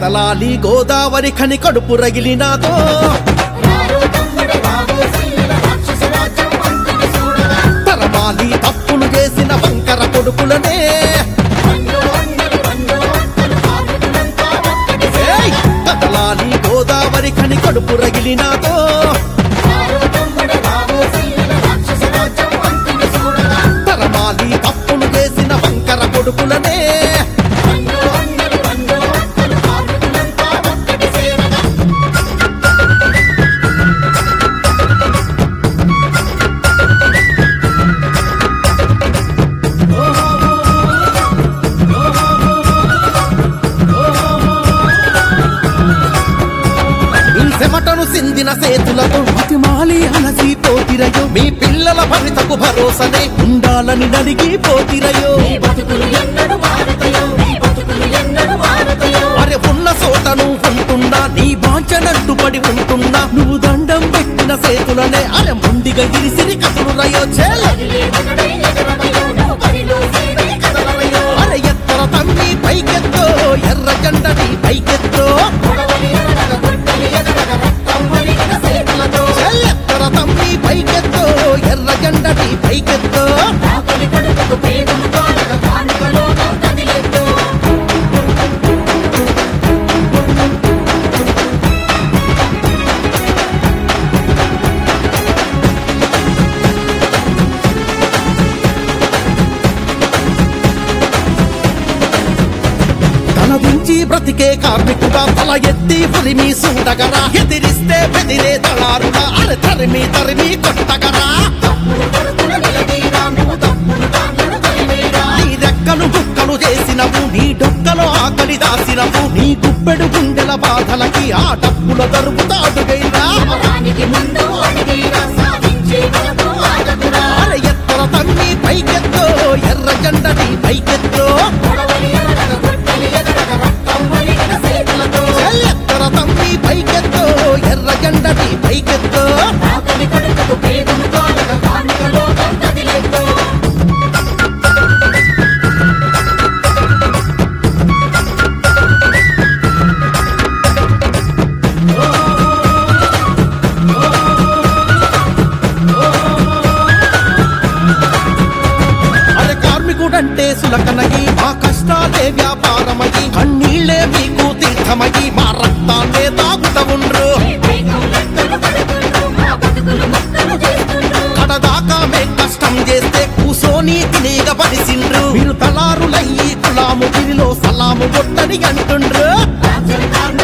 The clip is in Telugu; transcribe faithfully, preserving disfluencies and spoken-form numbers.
కదలాలి గోదావరి ఖని కడుపు రగిలినాదో తరమాలి తప్పులు చేసిన వంకర కొడుకులనే కదలాలి గోదావరి ఖని కడుపు రగిలినాదో తరమాలి తప్పులు చేసిన వంకర కొడుకులనే చెమటను సిందిన సేతులతో మతిమాలి అలసి పోతిరయో మీ పిల్లల భవితకు భరోసనే ఉండాలని నడిగి పోతిరయో అరే ఉన్న చోటను ఉంటున్నా నీ బాంచనట్టు పడి ఉంటున్నా నువ్వు దండం పెట్టిన సేతులనే అరే ముండిగా గిరిసిరి కథలు రయో చెల్ అరే ఎత్తర తమ్మి పైకెత్తో ఎర్ర జెండని పైకెత్తో ఎత్తర తమ్మి పైకెత్తో ఎర్ర జెండని పైకెత్తో తలదించి బ్రతికే కార్మికుడా తల ఎత్తి పురిమి సూడగరా ఎదిరిస్తే బెదిరే దళారుడా అరే తరిమి తరిమి కొట్టగరా నీ రెక్కలు గుక్కలు చేసినవు నీ డొక్కలో ఆకలి దాసినవు నీ గుప్పెడు గుండెల బాధలకి ఆ డబ్బుల దరుపుతాడుగైనా అరే ఎత్తర తమ్మి పైకెత్తో ఎర్ర జెండని పైకెత్తో ఎత్తర తమ్మి పైకెత్తో ఎర్ర జెండని పైకెత్తో అరే కార్మికుడంటే సులకనగి మా కష్టాలే వ్యాపారమగి కన్నీళ్లే మీకు తీర్థమగి మా రక్తాన్నే తాగుత ఉండ్రు కడదాకా మే కష్టం చేస్తే కూసోని తినేగ పడిసిండ్రు మీరు తలారులయ్యి కులాము గిరిలో సలాము కొట్టని అంటుండ్రు